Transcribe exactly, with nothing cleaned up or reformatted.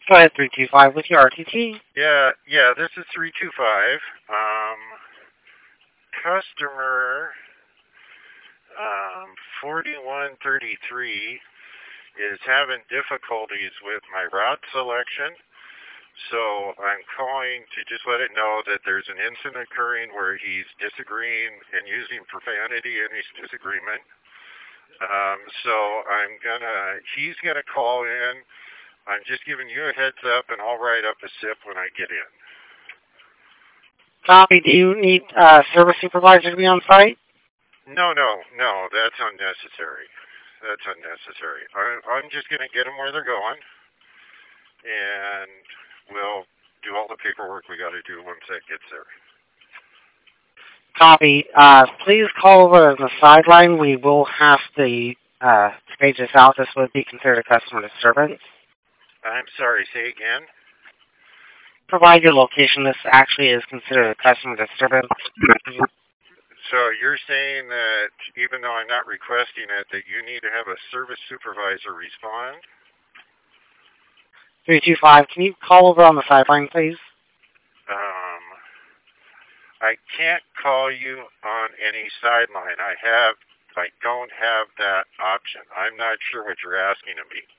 Go ahead, three two five with your R T T. Yeah, yeah, this is three two five. Um, customer um, forty-one thirty-three is having difficulties with my route selection. So I'm calling to just let it know that there's an incident occurring where he's disagreeing and using profanity in his disagreement. Um, so I'm gonna, he's gonna call in. I'm just giving you a heads up, and I'll write up a S I P when I get in. Copy. Do you need uh, service supervisor to be on site? No, no, no. That's unnecessary. That's unnecessary. I, I'm just gonna get them where they're going, and we'll do all the paperwork we got to do once that gets there. Copy. Uh, please call over the sideline. We will have to uh, page this out. This would be considered a customer disturbance. I'm sorry, say again? Provide your location. This actually is considered a customer disturbance. So you're saying that even though I'm not requesting it, that you need to have a service supervisor respond? three two five, can you call over on the sideline, please? Um, I can't call you on any sideline. I have, I don't have that option. I'm not sure what you're asking of me.